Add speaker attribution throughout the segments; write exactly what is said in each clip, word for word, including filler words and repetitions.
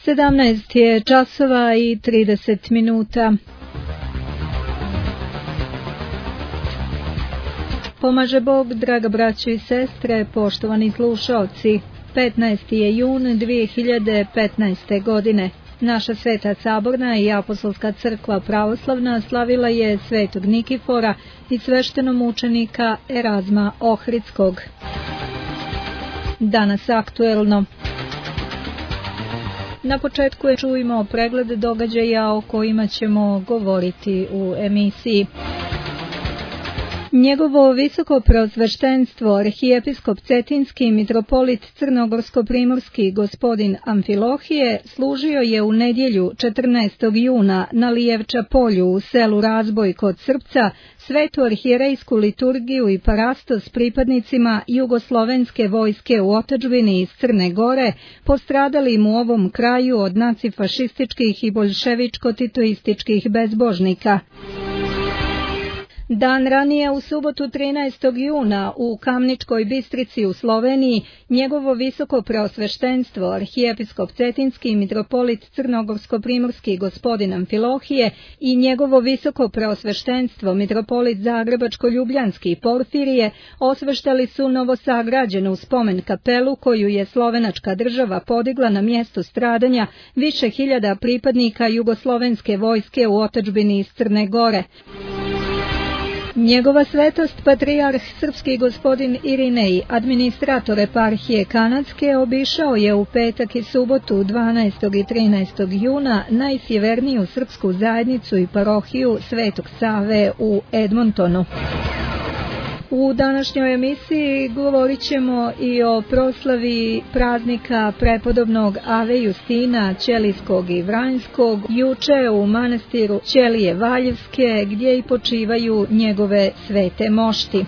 Speaker 1: sedamnaest je časova i trideset minuta. Pomaže Bog, draga braćo i sestre, poštovani slušaoci. petnaesti je jun dvije hiljade petnaeste. godine. Naša Sveta Saborna i Apostolska crkva pravoslavna slavila je Svetog Nikifora i sveštenomučenika Erazma Ohridskog. Danas aktuelno. Na početku je čujmo pregled događaja o kojima ćemo govoriti u emisiji. Njegovo visoko preosveštenstvo, arhijepiskop Cetinski mitropolit Crnogorsko-primorski gospodin Amfilohije, služio je u nedjelju četrnaestog juna na Lijevča polju u selu Razboj kod Srpca svetu arhijerejsku liturgiju i parastos pripadnicima jugoslovenske vojske u otadžbini iz Crne Gore, postradalim u ovom kraju od nacifašističkih i boljševičko-titoističkih bezbožnika. Dan ranije, u subotu trinaestog juna, u Kamničkoj Bistrici u Sloveniji, njegovo visoko preosveštenstvo, arhijepiskop Cetinski mitropolit Crnogorsko-primorski gospodin Amfilohije i njegovo visoko preosveštenstvo, mitropolit Zagrebačko-ljubljanski Porfirije, osveštali su novosagrađenu spomen kapelu koju je slovenačka država podigla na mjestu stradanja više hiljada pripadnika jugoslovenske vojske u otadžbini iz Crne Gore. Njegova svetost patrijarh srpski gospodin Irinej, administrator eparhije Kanadske, obišao je u petak i subotu dvanaestog i trinaestog juna najsjeverniju srpsku zajednicu i parohiju Svetog Save u Edmontonu. U današnjoj emisiji govorit ćemo i o proslavi praznika prepodobnog Ave Justina Ćelijskog i Vranjskog, juče u manastiru Ćelije Valjevske, gdje i počivaju njegove svete mošti.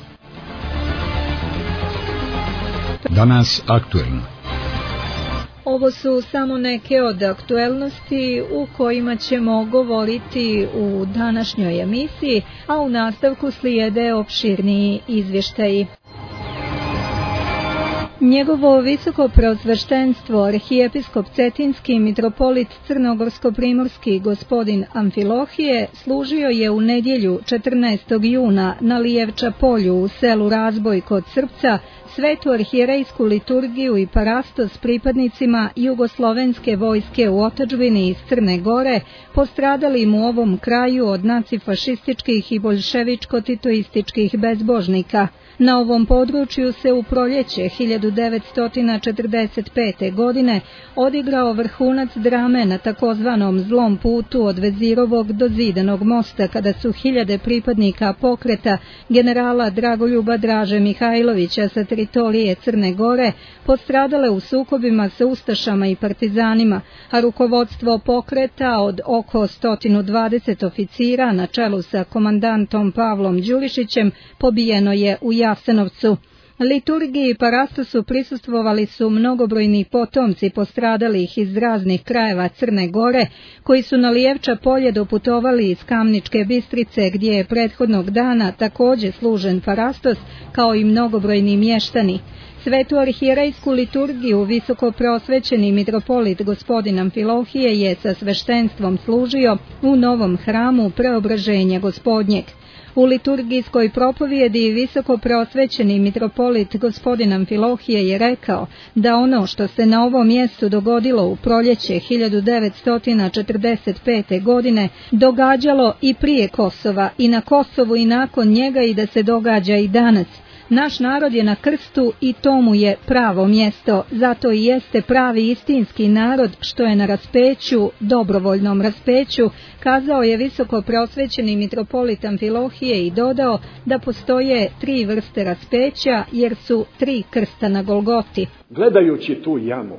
Speaker 2: Danas aktuelno.
Speaker 1: Ovo su samo neke od aktuelnosti u kojima ćemo govoriti u današnjoj emisiji, a u nastavku slijede opširniji izvještaji. Njegovo visoko preosveštenstvo, arhijepiskop Cetinski mitropolit Crnogorsko-primorski gospodin Amfilohije, služio je u nedjelju četrnaestog juna na Lijevča polju u selu Razboj kod Srpca svetu arhijerejsku liturgiju i parastos pripadnicima jugoslovenske vojske u otadžbini iz Crne Gore, postradalim u ovom kraju od nacifašističkih i boljševičko-titoističkih bezbožnika. Na ovom području se u proljeće hiljadu devetsto četrdeset pete. godine odigrao vrhunac drame na takozvanom zlom putu od Vezirovog do Zidanog mosta, kada su hiljade pripadnika pokreta generala Dragoljuba Draže Mihajlovića sa teritorije Crne Gore postradale u sukobima sa ustašama i partizanima, a rukovodstvo pokreta od oko sto dvadeset oficira na čelu sa komandantom Pavlom Đurišićem pobijeno je u Jasenovcu. Liturgiji i parastosu prisustvovali su mnogobrojni potomci postradalih iz raznih krajeva Crne Gore, koji su na Lijevča polje doputovali iz Kamničke Bistrice, gdje je prethodnog dana također služen parastos, kao i mnogobrojni mještani. Svetu arhijerejsku liturgiju visoko preosvećeni mitropolit gospodin Amfilohije je sa sveštenstvom služio u novom hramu Preobraženja Gospodnjeg. U liturgijskoj propovjedi visoko preosvećeni mitropolit gospodin Amfilohije je rekao da ono što se na ovom mjestu dogodilo u proljeće hiljadu devetsto četrdeset pete. godine događalo i prije Kosova i na Kosovu i nakon njega i da se događa i danas. Naš narod je na krstu i to mu je pravo mjesto, zato i jeste pravi istinski narod što je na raspeću, dobrovoljnom raspeću, kazao je visoko preosvećeni mitropolit Amfilohije i dodao da postoje tri vrste raspeća jer su tri krsta na Golgoti.
Speaker 3: Gledajući tu jamu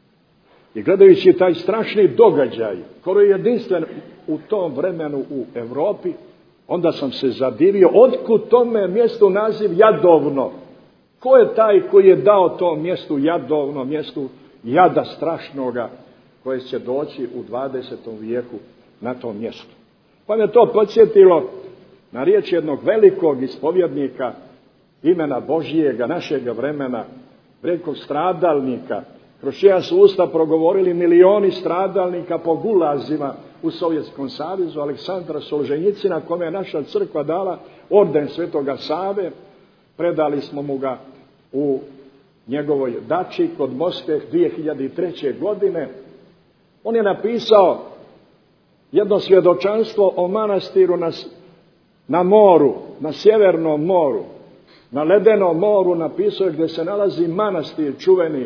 Speaker 3: i gledajući taj strašni događaj koji je jedinstven u tom vremenu u Europi, onda sam se zadivio, otkud tome mjestu naziv Jadovno? Ko je taj koji je dao tom mjestu Jadovno, mjestu jada strašnoga koje će doći u dvadesetom vijeku na tom mjestu? Pa me to podsjetilo na riječ jednog velikog ispovjednika imena Božijega, našega vremena, velikog stradalnika, kroz čija su usta progovorili milioni stradalnika po gulazima u Sovjetskom savezu, Aleksandra Solženjicina, kome je naša crkva dala orden Svetoga Save. Predali smo mu ga u njegovoj dači kod Moskve dvije hiljade treće. godine. On je napisao jedno svjedočanstvo o manastiru na, na moru, na Sjevernom moru, na Ledenom moru. Napisao je gdje se nalazi manastir čuveni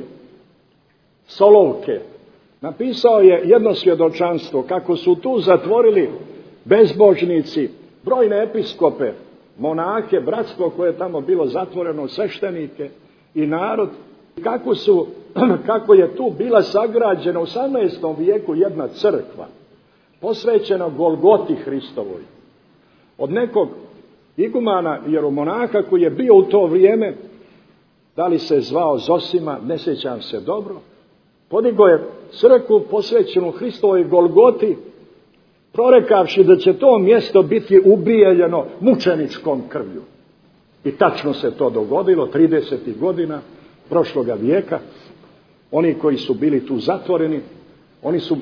Speaker 3: Solovke. Napisao je jedno svjedočanstvo kako su tu zatvorili bezbožnici, brojne episkope, monahe, bratstvo koje je tamo bilo zatvoreno, sveštenike i narod. Kako, su, kako je tu bila sagrađena u osamnaestom vijeku jedna crkva posvećena Golgoti Hristovoj. Od nekog igumana vjeromonaha koji je bio u to vrijeme, da li se zvao Zosima, ne sjećam se dobro, podigao je crkvu posvećenu Hristovoj Golgoti, prorekavši da će to mjesto biti ubijeljeno mučeničkom krvlju. I tačno se to dogodilo tridesetih godina prošloga vijeka. Oni koji su bili tu zatvoreni, oni su,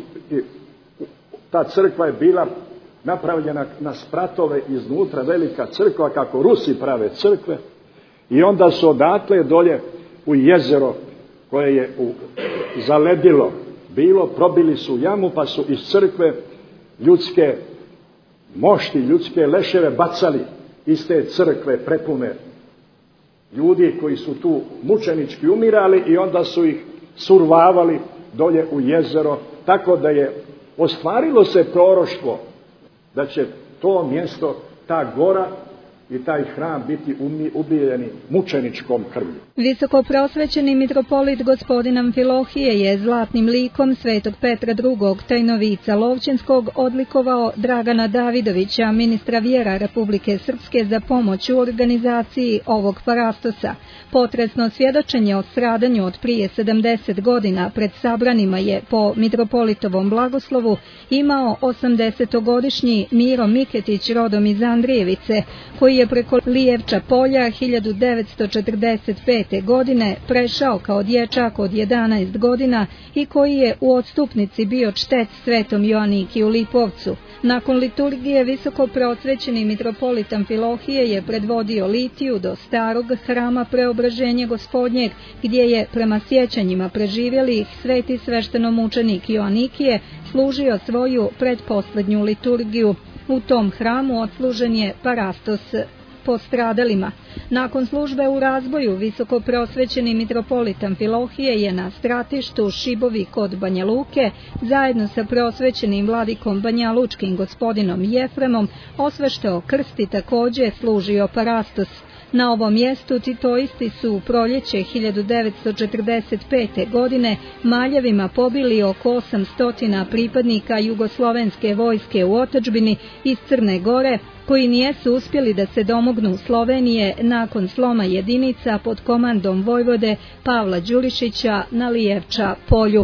Speaker 3: ta crkva je bila napravljena na spratove iznutra, velika crkva kako Rusi prave crkve, i onda su odatle dolje u jezero koje je u, zaledilo bilo, probili su jamu pa su iz crkve ljudske mošti, ljudske leševe bacali iz te crkve prepune ljudi koji su tu mučenički umirali, i onda su ih survavali dolje u jezero, tako da je ostvarilo se proroštvo da će to mjesto, ta gora i taj hram biti ubijeni mučeničkom krvlju.
Speaker 1: Visoko prosvećeni mitropolit gospodin Amfilohije je zlatnim likom svetog Petra drugog Trajnovica Lovćenskog odlikovao Dragana Davidovića, ministra vjera Republike Srpske, za pomoć u organizaciji ovog parastosa. Potresno svjedočenje o stradanju od prije sedamdeset godina pred sabranima je po mitropolitovom blagoslovu imao osamdesetogodišnji Miro Miketić, rodom iz Andrijevice, koji je preko Lijevča polja hiljadu devetsto četrdeset pete. godine prešao kao dječak od jedanaest godina i koji je u odstupnici bio čtec svetom Joaniki u Lipovcu. Nakon liturgije visoko prosvećeni mitropolit Amfilohije je predvodio litiju do starog hrama Preobraženja Gospodnjeg, gdje je prema sjećanjima preživjelih sveti sveštenomučenik Joanikije služio svoju pretposljednju liturgiju. U tom hramu odslužen je parastos postradalima. Nakon službe u razboju visoko prosvećeni mitropolit Amfilohije je na stratištu Šibovi kod Banja Luke zajedno sa prosvećenim vladikom banjalučkim gospodinom Jefremom osveštao krst i također služio parastos. Na ovom mjestu titoisti su u proljeće hiljadu devetsto četrdeset pete. godine maljevima pobili oko osamsto pripadnika jugoslovenske vojske u otadžbini iz Crne Gore, koji nijesu uspjeli da se domognu Slovenije nakon sloma jedinica pod komandom vojvode Pavla Đurišića na Lijevča polju.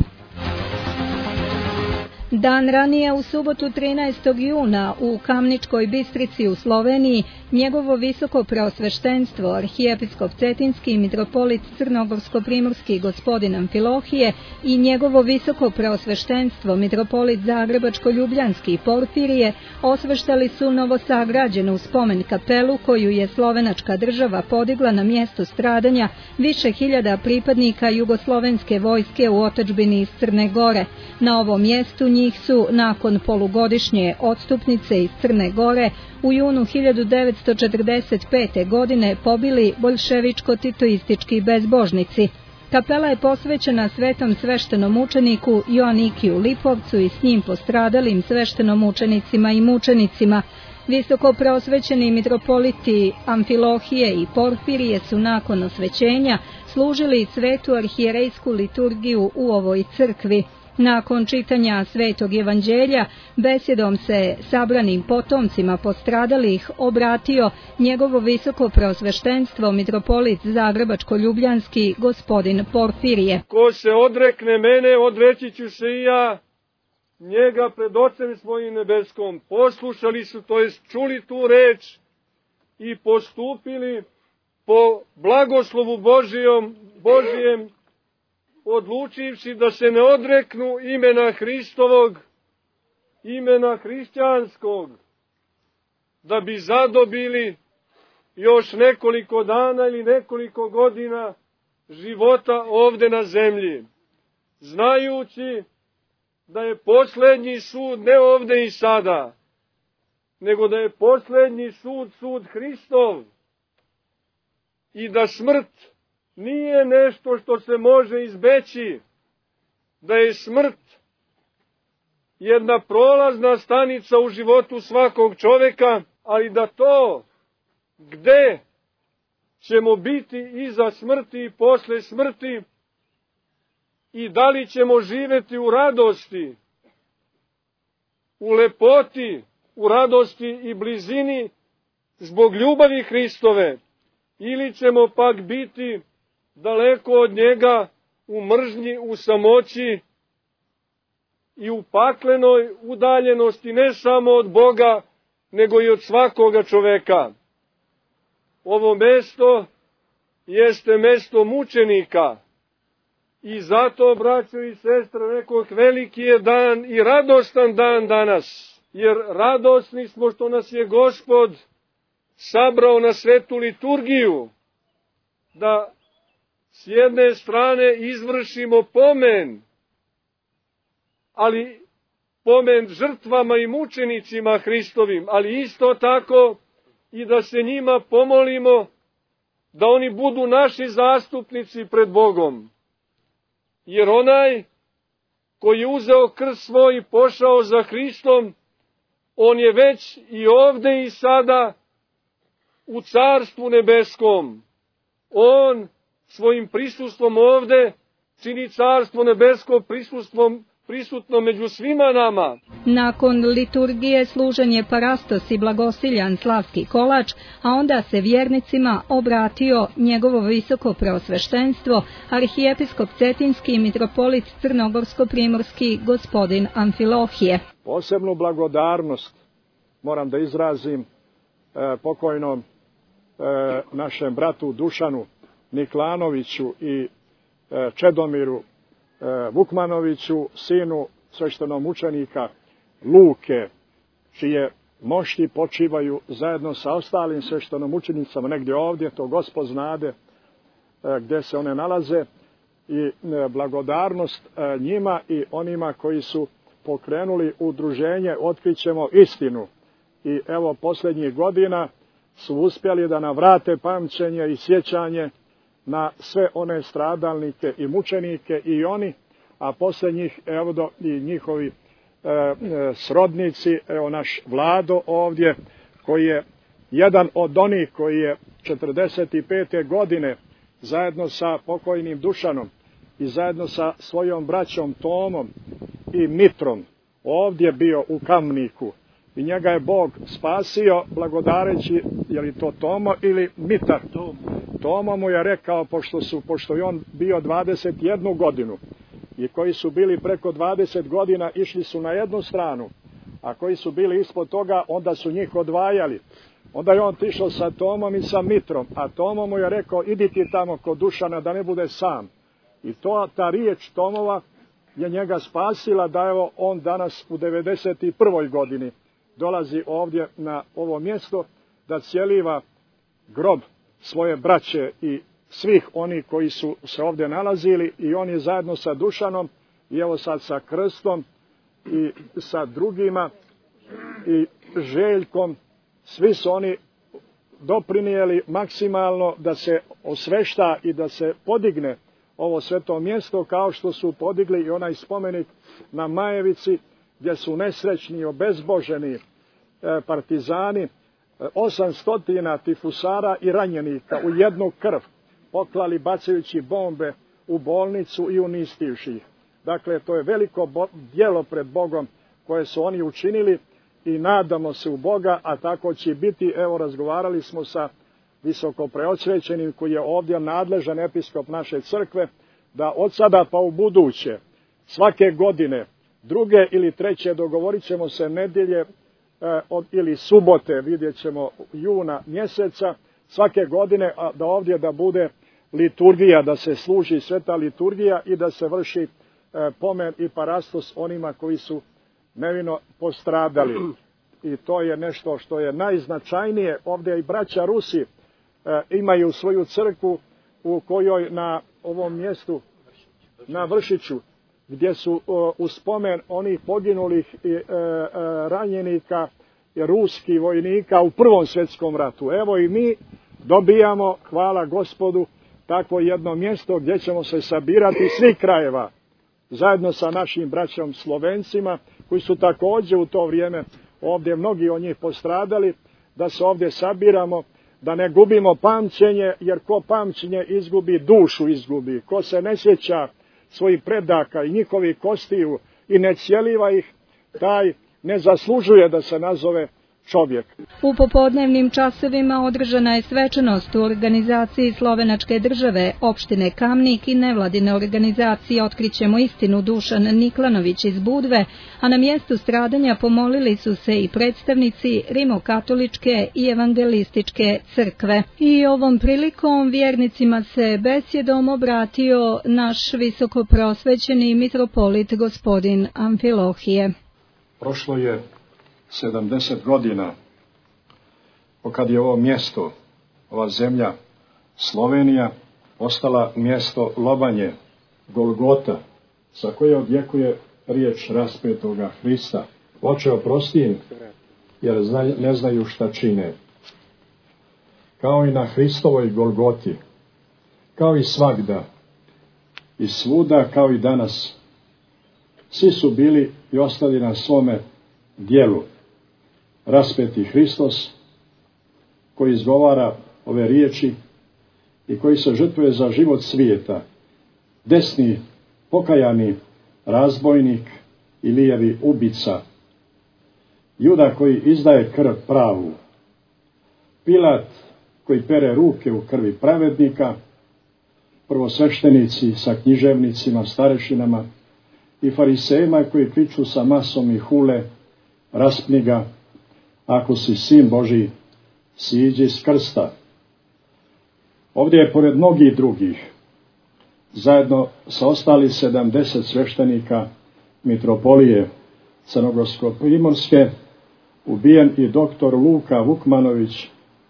Speaker 1: Dan ranije, u subotu trinaestog juna u Kamničkoj Bistrici u Sloveniji, njegovo visoko preosveštenstvo arhijepiskop Cetinski mitropolit Crnogorsko-primorski gospodin Amfilohije i njegovo visoko preosveštenstvo mitropolit Zagrebačko-ljubljanski Porfirije osveštali su novosagrađenu spomen kapelu koju je slovenačka država podigla na mjesto stradanja više hiljada pripadnika jugoslovenske vojske u otadžbini iz Crne Gore. Na ovom mjestu njih su nakon polugodišnje odstupnice iz Crne Gore u junu hiljadu devetsto četrdeset pete. godine pobili boljševičko-titoistički bezbožnici. Kapela je posvećena svetom sveštenomučeniku Joaniki u Lipovcu i s njim postradalim sveštenomučenicima i mučenicima. Visoko preosvećeni mitropoliti Amfilohije i Porfirije su nakon osvećenja služili svetu arhijerejsku liturgiju u ovoj crkvi. Nakon čitanja Svetog evanđelja, besjedom se sabranim potomcima postradalih obratio njegovo visoko preosveštenstvo mitropolit Zagrebačko-ljubljanski gospodin Porfirije.
Speaker 4: Ko se odrekne mene, odreći ću se i ja njega pred Ocem svojim nebeskom. Poslušali su, to jest čuli tu reč i postupili po blagoslovu Božijom, Božijem odlučivši da se ne odreknu imena Hristovog, imena hrišćanskog, da bi zadobili još nekoliko dana ili nekoliko godina života ovde na zemlji, znajući da je posljednji sud ne ovde i sada, nego da je posljednji sud sud Hristov i da smrt nije nešto što se može izbeći, da je smrt jedna prolazna stanica u životu svakog čoveka, ali da to gde ćemo biti iza smrti i posle smrti i da li ćemo živjeti u radosti, u lepoti, u radosti i blizini zbog ljubavi Hristove, ili ćemo pak biti daleko od njega u mržnji, u samoći i u paklenoj udaljenosti ne samo od Boga, nego i od svakoga čoveka. Ovo mesto jeste mesto mučenika i zato, braćo i sestre, rekoh, veliki je dan i radostan dan danas, jer radosni smo što nas je Gospod sabrao na svetu liturgiju, da s jedne strane izvršimo pomen, ali pomen žrtvama i mučenicima Hristovim, ali isto tako i da se njima pomolimo da oni budu naši zastupnici pred Bogom. Jer onaj koji je uzeo krst svoj i pošao za Hristom, on je već i ovde i sada u Carstvu nebeskom. On svojim prisustvom ovde čini Carstvo nebesko prisustvom prisutno među svima nama.
Speaker 1: Nakon liturgije služen je parastos i blagosiljan slavski kolač, a onda se vjernicima obratio njegovo visoko preosveštenstvo, arhijepiskop Cetinski i mitropolit Crnogorsko-primorski gospodin Amfilohije.
Speaker 3: Posebnu blagodarnost moram da izrazim e, pokojnom e, našem bratu Dušanu Niklanoviću i e, Čedomiru Vukmanoviću, sinu sveštenomučenika Luke, čije mošti počivaju zajedno sa ostalim sveštenomučenicama negdje ovdje, to Gospod znade gdje se one nalaze, i blagodarnost njima i onima koji su pokrenuli udruženje Otkrićemo istinu. I evo, posljednjih godina su uspjeli da navrate pamćenje i sjećanje na sve one stradalnike i mučenike i oni, a posljednjih, evo do, i njihovi e, e, srodnici, evo naš Vlado ovdje, koji je jedan od onih koji je četrdeset pete godine zajedno sa pokojnim Dušanom i zajedno sa svojom braćom Tomom i Mitrom ovdje bio u Kamniku. I njega je Bog spasio blagodareći, je li to Tomo ili Mitar? Tomo mu je rekao, pošto, su, pošto je on bio dvadeset jednu godinu i koji su bili preko dvadeset godina išli su na jednu stranu, a koji su bili ispod toga, onda su njih odvajali. Onda je on otišao sa Tomom i sa Mitrom, a Tomo mu je rekao, idi ti tamo kod Dušana da ne bude sam. I to, ta riječ Tomova je njega spasila, da evo on danas u devedeset prvoj godini dolazi ovdje na ovo mjesto da cjeliva grob svoje braće i svih oni koji su se ovdje nalazili, i on je zajedno sa Dušanom i evo sad sa Krstom i sa drugima i Željkom, svi su oni doprinijeli maksimalno da se osvešta i da se podigne ovo sveto mjesto, kao što su podigli i onaj spomenik na Majevici, gdje su nesrećni, obezboženi partizani, osamsto tifusara i ranjenika u jednu krv poklali bacajući bombe u bolnicu i unistivši ih. Dakle, to je veliko djelo pred Bogom koje su oni učinili i nadamo se u Boga, a tako će biti. Evo, razgovarali smo sa visoko preosvećenim koji je ovdje nadležan episkop naše crkve, da od sada pa u buduće svake godine druge ili treće, dogovorit ćemo se nedjelje eh, od, ili subote, vidjet ćemo juna mjeseca svake godine, a da ovdje da bude liturgija, da se služi sveta liturgija i da se vrši e, pomen i parastos onima koji su nevino postradali. I to je nešto što je najznačajnije. Ovdje i braća Rusi e, imaju svoju crkvu u kojoj na ovom mjestu, na Vršiću, gdje su o, u spomen onih poginulih i e, e, ranjenika i ruskih vojnika u Prvom svjetskom ratu. Evo i mi dobijamo, hvala Gospodu, takvo jedno mjesto gdje ćemo se sabirati iz svih krajeva, zajedno sa našim braćom Slovencima, koji su također u to vrijeme ovdje mnogi od njih postradali, da se ovdje sabiramo, da ne gubimo pamćenje, jer ko pamćenje izgubi, dušu izgubi. Ko se ne sjeća svojih predaka i njihovih kostiju i ne cijeliva ih, taj ne zaslužuje da se nazove čovjek.
Speaker 1: U popodnevnim časovima održana je svečanost u organizaciji Slovenačke države, opštine Kamnik i nevladine organizacije Otkrićemo istinu Dušan Niklanović iz Budve, a na mjestu stradanja pomolili su se i predstavnici Rimokatoličke i Evangelističke crkve. I ovom prilikom vjernicima se besjedom obratio naš visokoprosvećeni mitropolit gospodin Amfilohije.
Speaker 3: Prošlo je sedamdeset godina pokad je ovo mjesto, ova zemlja Slovenija, ostala mjesto lobanje, Golgota, sa koje odjekuje riječ raspetoga Hrista. Oče, oprosti im, jer ne znaju šta čine. Kao i na Hristovoj Golgoti, kao i svagda, i svuda, kao i danas, svi su bili i ostali na svome dijelu. Raspeti Hristos, koji izgovara ove riječi i koji se žrtvuje za život svijeta, desni, pokajani razbojnik i lijevi ubica, Juda koji izdaje krv pravu, Pilat koji pere ruke u krvi pravednika, prvosveštenici sa književnicima, starešinama i farisejima koji kliču sa masom i hule, raspni ga, ako si sin Božji, siđi s krsta. Ovdje je pored mnogih drugih, zajedno sa ostali sedamdeset sveštenika mitropolije Crnogorsko-primorske, ubijen i doktor Luka Vukmanović,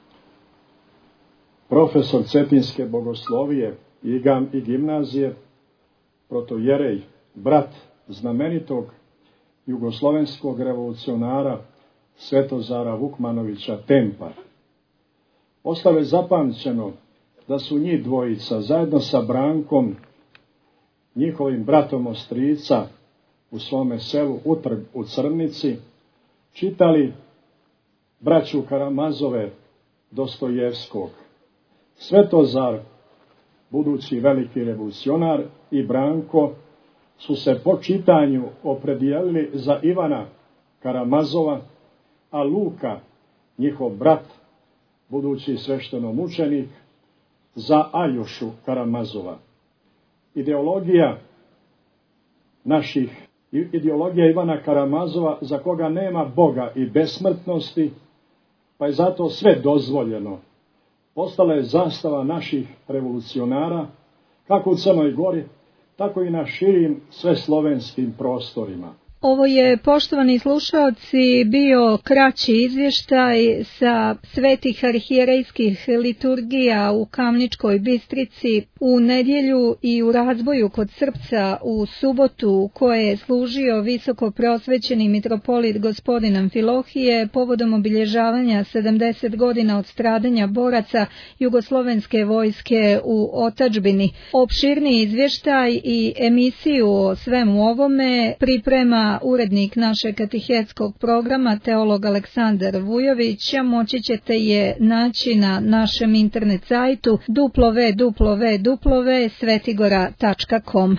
Speaker 3: profesor Cetinske bogoslovije i gimnazije, protojerej, brat znamenitog jugoslovenskog revolucionara Svetozara Vukmanovića Tempa. Ostalo je zapamćeno da su njih dvojica zajedno sa Brankom, njihovim bratom ostrica, u svome selu Utrg u Crnici, čitali braću Karamazove Dostojevskog. Svetozar, budući veliki revolucionar, i Branko su se po čitanju opredijelili za Ivana Karamazova, a Luka, njihov brat, budući sveštenomučenik, za Aljošu Karamazova. Ideologija naših, ideologija Ivana Karamazova, za koga nema Boga i besmrtnosti, pa je zato sve dozvoljeno, postala je zastava naših revolucionara, kako u Crnoj Gori, tako i na širim sveslovenskim prostorima.
Speaker 1: Ovo je, poštovani slušalci, bio kraći izvještaj sa svetih arhijerejskih liturgija u Kamničkoj Bistrici u nedjelju i u razboju kod Srpca u subotu, koje je služio visoko prosvećeni mitropolit gospodin Amfilohije povodom obilježavanja sedamdeset godina od stradanja boraca jugoslovenske vojske u otadžbini. Opširni izvještaj i emisiju o svemu ovome priprema urednik našeg katehetskog programa, teolog Aleksandar Vujović, a moći ćete je naći na našem internet sajtu w w w tačka svetigora tačka com.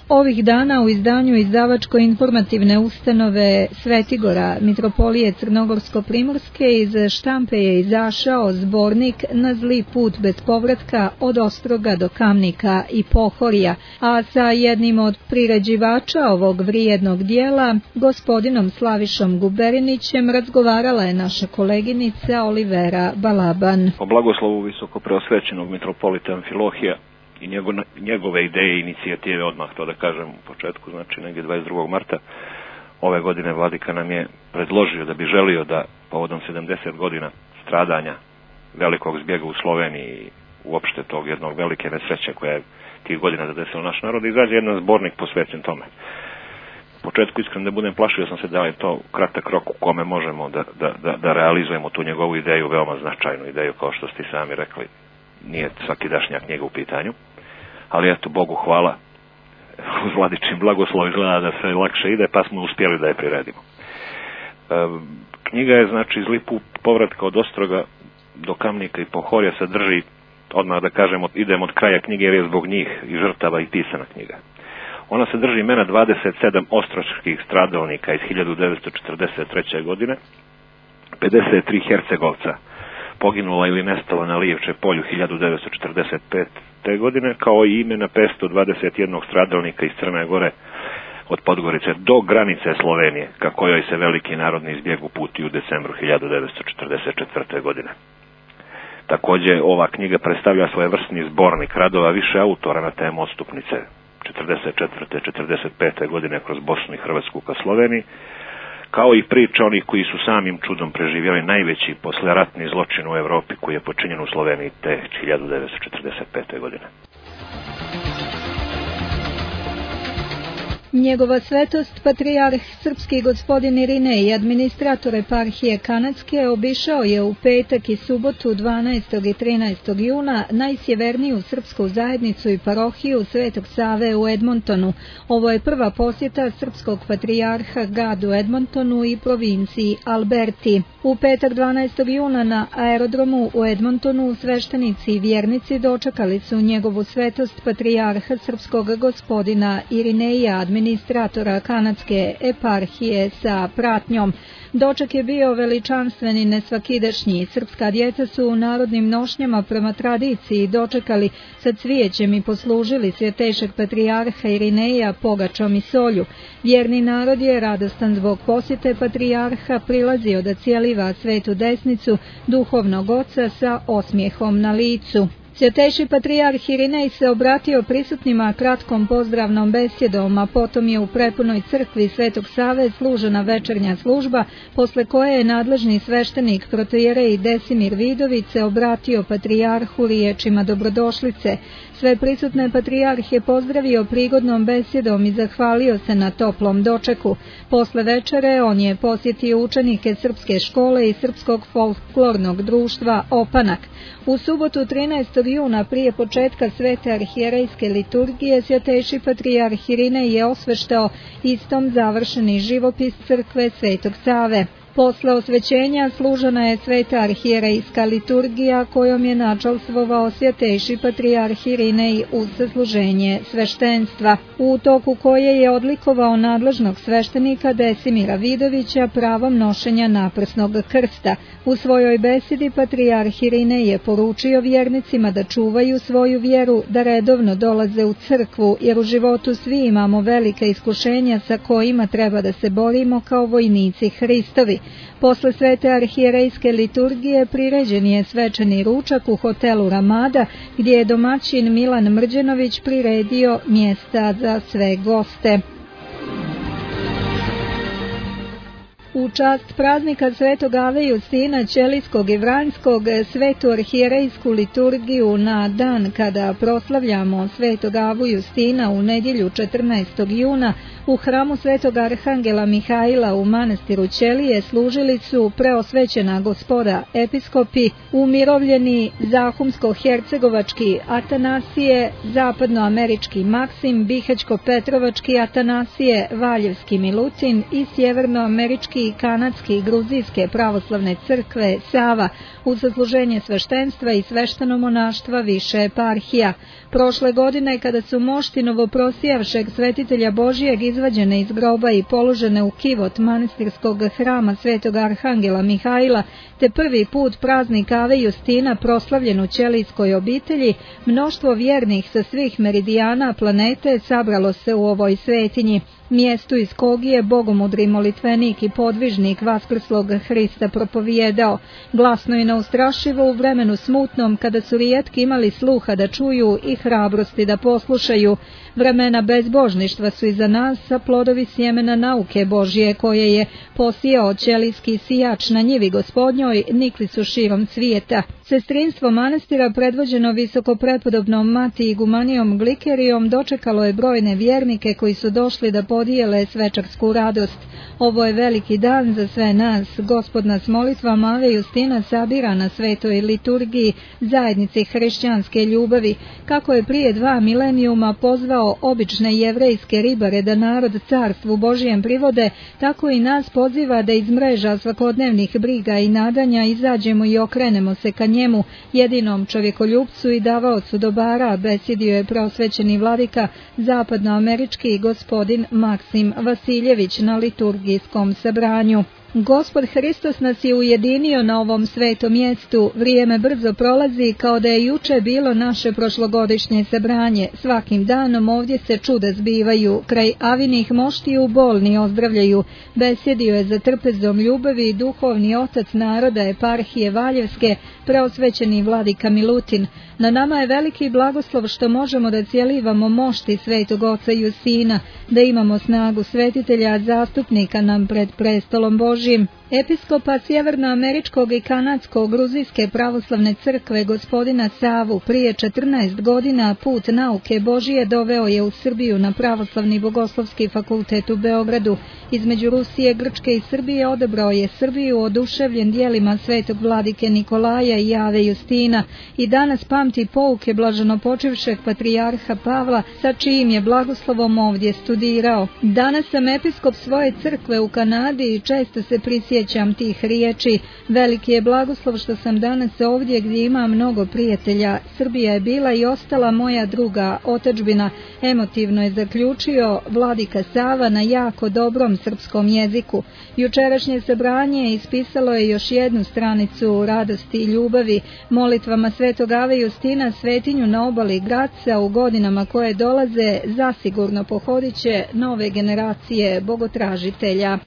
Speaker 1: Ovih dana u izdanju izdavačko-informativne ustanove Svetigora Mitropolije Crnogorsko-Primorske iz štampe je izašao zbornik Na zli put bez povratka od Ostroga do Kamnika i Pohorja, a sa jednim od priređivača ovog vrijednog dijela, gospodinom Slavišom Guberinićem, razgovarala je naša koleginica Olivera Balaban.
Speaker 5: Po blagoslovu visokopreosvećenog mitropolita Amfilohija i njegove, njegove ideje i inicijative, odmah to da kažem u početku, znači negdje dvadeset drugog marta ove godine, vladika nam je predložio da bi želio da povodom sedamdeset godina stradanja velikog zbjega u Sloveniji i uopšte tog jednog velike nesreće koja je tih godina zadesila naš narod, izađe jedan zbornik posvećen tome. U početku, iskreno da budem, plašio sam se da je to kratak rok u kome možemo da, da, da, da realizujemo tu njegovu ideju, veoma značajnu ideju, kao što ste sami rekli. Nije svakidašnjak njega u pitanju, ali eto, Bogu hvala, uz vladičin blagoslov izgleda da sve lakše ide, pa smo uspjeli da je priredimo. E, knjiga je, znači, Zli put povratka od Ostroga do Kamnika i Pohorja, sadrži, odmah da kažemo, idem od kraja knjige jer je zbog njih i žrtava i pisana knjiga. Ona sadrži imena dvadeset sedam ostroških stradalnika iz hiljadu devetsto četrdeset treće. godine, pedeset tri Hercegovca poginula ili nestala na Lijevče polju hiljadu devetsto četrdeset pete. godine, kao i imena petsto dvadeset jedan stradalnika iz Crne Gore od Podgorice do granice Slovenije, ka kojoj se veliki narodni zbjeg uputio u decembru hiljadu devetsto četrdeset četvrte. godine. Također, ova knjiga predstavlja svojevrsni zbornik radova više autora na temu odstupnice četrdeset četvrte. četrdeset pete. godine kroz Bosnu i Hrvatsku ka Sloveniji, kao i priča onih koji su samim čudom preživjeli najveći posleratni zločin u Evropi koji je počinjen u Sloveniji te hiljadu devetsto četrdeset pete. godine.
Speaker 1: Njegova svetost, patrijarh srpski gospodin Irinej, administrator eparhije Kanadske, obišao je u petak i subotu dvanaestog i trinaestog juna najsjeverniju srpsku zajednicu i parohiju Svetog Save u Edmontonu. Ovo je prva posjeta srpskog patrijarha gradu Edmontonu i provinciji Alberti. U petak dvanaestog juna na aerodromu u Edmontonu sveštenici i vjernici dočekali su njegovu svetost patrijarha srpskog gospodina Irineja, administratora kanadske eparhije sa pratnjom. Doček je bio veličanstven i nesvakidašnji. Srpska djeca su u narodnim nošnjama prema tradiciji dočekali sa cvijećem i poslužili svjetejšeg patrijarha Irineja pogačom i solju. Vjerni narod je radostan zbog posjete patrijarha prilazio da cijeliva svetu desnicu duhovnog oca sa osmijehom na licu. Svjetejši patrijarh Irinej se obratio prisutnima kratkom pozdravnom besjedom, a potom je u prepunoj crkvi Svetog Save služena večernja služba, posle koje je nadležni sveštenik protojerej Desimir Vidović se obratio patrijarhu riječima dobrodošlice. Sve prisutne patrijarh je pozdravio prigodnom besjedom i zahvalio se na toplom dočeku. Posle večere on je posjetio učenike srpske škole i srpskog folklornog društva Opanak. U subotu trinaestog juna prije početka svete arhijerejske liturgije svjetejši patrijarh Irinej je osveštao istom završeni živopis crkve Svetog Save. Posle osvećenja služena je sveta arhijerejska liturgija kojom je načalstvovao svjetejši patrijarh Irinej uz služenje sveštenstva, u toku koje je odlikovao nadležnog sveštenika Desimira Vidovića pravom nošenja naprsnog krsta. U svojoj besedi patrijarh Irinej je poručio vjernicima da čuvaju svoju vjeru, da redovno dolaze u crkvu, jer u životu svi imamo velika iskušenja sa kojima treba da se borimo kao vojnici Hristovi. Posle svete arhijerejske liturgije priređen je svečani ručak u hotelu Ramada, gdje je domaćin Milan Mrđenović priredio mjesta za sve goste. U čast praznika Svetog Ave Justina Ćelijskog i Vranjskog, svetu arhijerejsku liturgiju na dan kada proslavljamo Svetog Avu Justina u nedjelju četrnaestog juna u hramu Svetog Arhangela Mihajla u manastiru Ćelije služili su preosvećena gospoda episkopi, umirovljeni Zahumsko-hercegovački Atanasije, zapadnoamerički Maksim, Bihać-Petrovački Atanasije, Valjevski Milutin i sjevernoamerički Američki i Kanadski i Gruzijske pravoslavne crkve Sava uz zasluženje sveštenstva i sveštenomonaštva više eparhija. Prošle godine, kada su mošti novoprosijavšeg svetitelja Božijeg izvađene iz groba i položene u kivot manastirskog hrama Svetog Arhangela Mihajla, te prvi put praznik Ave Justina proslavljen u ćelijskoj obitelji, mnoštvo vjernih sa svih meridijana planete sabralo se u ovoj svetinji, mjestu iz kog je bogomudri molitvenik i podvižnik vaskrslog Hrista propovijedao, glasno i neustrašivo u vremenu smutnom, kada su rijetki imali sluha da čuju i hrabrosti da poslušaju. Vremena bezbožništva su iza nas, a plodovi sjemena nauke Božje koje je posijao ćelijski sijač na njivi Gospodnjoj nikli su širom svijeta. Sestrinstvo manastira predvođeno visokoprepodobnom mati igumanijom Glikerijom dočekalo je brojne vjernike koji su došli da podijele svečarsku radost. Ovo je veliki dan za sve nas. Gospod nas molitvama Ave Justina sabira na svetoj liturgiji zajednici hrišćanske ljubavi, kako je prije dva milenijuma pozvao obične jevrejske ribare da narod carstvu Božijem privode, tako i nas poziva da iz mreža svakodnevnih briga i nadanja izađemo i okrenemo se ka njemu, jedinom čovjekoljupcu i davaocu dobara, besjedio je prosvećeni vladika zapadnoamerički gospodin Maksim Vasiljević na liturgijskom sabranju. Gospod Hristos nas je ujedinio na ovom svetom mjestu. Vrijeme brzo prolazi kao da je juče bilo naše prošlogodišnje sabranje. Svakim danom ovdje se čuda zbivaju. Kraj Avinih moštiju bolni ozdravljaju. Besjedio je za trpezom ljubavi duhovni otac naroda eparhije Valjevske, preosvećeni vladika Milutin. Na nama je veliki blagoslov što možemo da cijelivamo mošti svetog oca Justina, da imamo snagu svetitelja zastupnika nam pred prestolom Božjim. Episkopa sjevernoameričkog i kanadskog gruzijske pravoslavne crkve gospodina Savu prije četrnaest godina put nauke Božije doveo je u Srbiju na Pravoslavni bogoslovski fakultet u Beogradu. Između Rusije, Grčke i Srbije odabrao je Srbiju oduševljen dijelima svetog vladike Nikolaja i Ave Justina i danas pamti pouke blaženopočivšeg patrijarha Pavla, sa čijim je blagoslovom ovdje studirao. Danas sam episkop svoje crkve u Kanadi i često se prisjećam tih riječi. Veliki je blagoslov što sam danas ovdje gdje ima mnogo prijatelja. Srbija je bila i ostala moja druga otadžbina, emotivno je zaključio vladika Sava na jako dobrom srpskom jeziku. Jučerašnje sabranje ispisalo je još jednu stranicu radosti i ljubavi, molitvama svetog Ave Justina svetinju na obali Graca u godinama koje dolaze zasigurno pohodit će nove generacije bogotražitelja.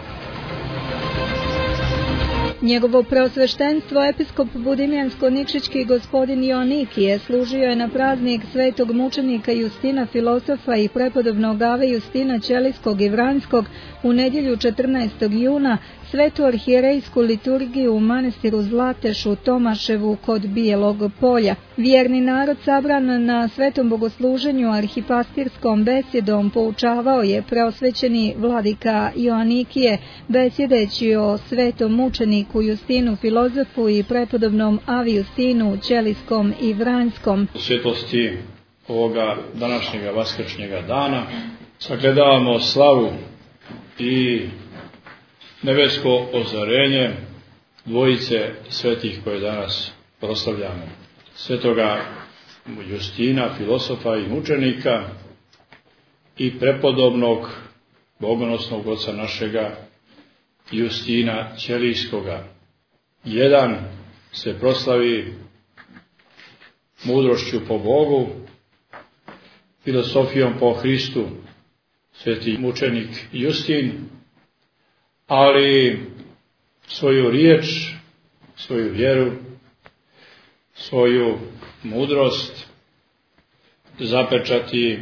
Speaker 1: Njegovo preosveštenstvo episkop Budimljansko-Nikšićki gospodin Joannikije služio je na praznik svetog mučenika Justina filosofa i prepodobnog Ave Justina ćelijskog i vranjskog u nedjelju četrnaestog juna svetu arhijerejsku liturgiju u manastiru Zlatešu Tomaševu kod Bijelog polja. Vjerni narod sabran na svetom bogosluženju arhipastirskom besjedom poučavao je preosvećeni vladika Joannikije, besjedeći o svetom mučeniku Justinu filozofu i prepodobnom Avi Justinu ćelijskom i vranjskom.
Speaker 6: U svjetlosti ovoga današnjega vaskršnjega dana sagledavamo slavu i nebesko ozarenje dvojice svetih koje danas proslavljamo. Svetoga Justina, filosofa i mučenika, i prepodobnog bogonosnog oca našega Justina ćelijskoga. Jedan se proslavi mudrošću po Bogu, filosofijom po Hristu, sveti mučenik Justin, ali svoju riječ, svoju vjeru, svoju mudrost zapečati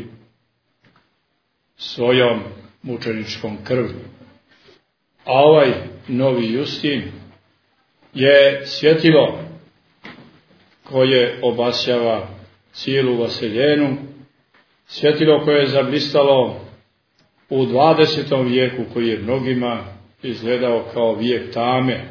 Speaker 6: svojom mučeničkom krvlju. A ovaj novi Justin je svjetilo koje obasjava cijelu vaseljenu, svjetilo koje je zablistalo u dvadesetom vijeku, koji je mnogima izgledao kao vijek tame,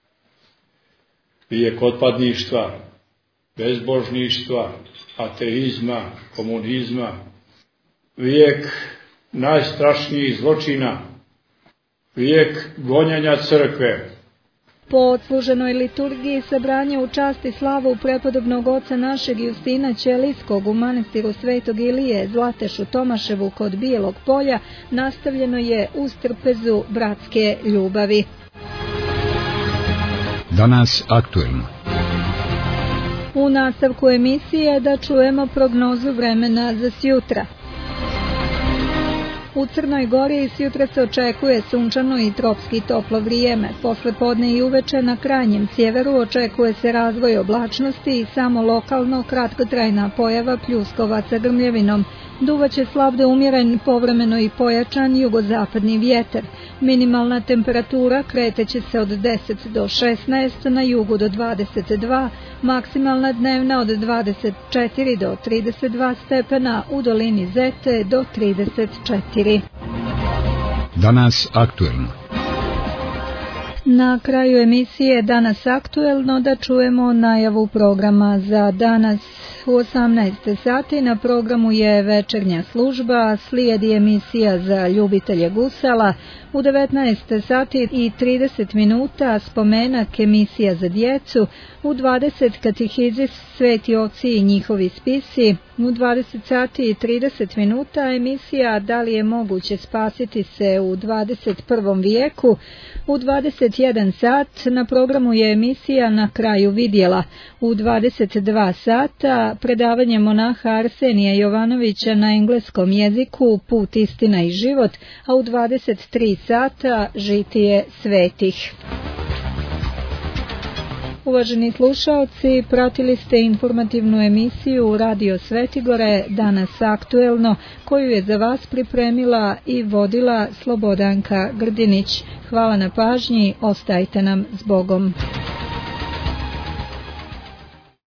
Speaker 6: vijek otpadništva, bezbožništva, ateizma, komunizma, vijek najstrašnijih zločina, vijek gonjenja crkve.
Speaker 1: Po odsluženoj liturgiji sabranje u čast i slavu prepodobnog oca našeg Justina Ćelijskog u manastiru Svetog Ilije Zlatešu Tomaševu kod Bijelog polja nastavljeno je uz trpezu bratske ljubavi.
Speaker 2: Danas aktuelno.
Speaker 1: U nastavku emisije da čujemo prognozu vremena za sjutra. U Crnoj Gori sjutra se očekuje sunčano i tropski toplo vrijeme. Posle podne i uveče na krajnjem sjeveru očekuje se razvoj oblačnosti i samo lokalno kratkotrajna pojava pljuskova sa grmljevinom. Duvaće slab do umjeren, povremeno i pojačan jugozapadni vjetar. Minimalna temperatura kreteće se od deset do šesnaest, na jugu do dvadeset dva, maksimalna dnevna od dvadeset četiri do trideset dva stepena, u dolini Zete do trideset četiri.
Speaker 2: Danas aktuelno.
Speaker 1: Na kraju emisije Danas aktuelno da čujemo najavu programa za danas. U osamnaest sati na programu je večernja služba, slijedi emisija za ljubitelje gusala. U devetnaest sati i trideset minuta spomenak emisija za djecu. U dvadeset katehizis Sveti oci i njihovi spisi. U dvadeset sati i trideset minuta emisija Da li je moguće spasiti se u dvadeset prvom vijeku. U dvadeset jedan sat na programu je emisija Na kraju vidjela. U dvadeset dva sata predavanje monaha Arsenija Jovanovića na engleskom jeziku Put, istina i život, a u dvadeset tri sata Žitije svetih. Uvaženi slušaoci, pratili ste informativnu emisiju Radio Svetigore Danas aktuelno, koju je za vas pripremila i vodila Slobodanka Grdinić. Hvala na pažnji, ostajte nam s Bogom.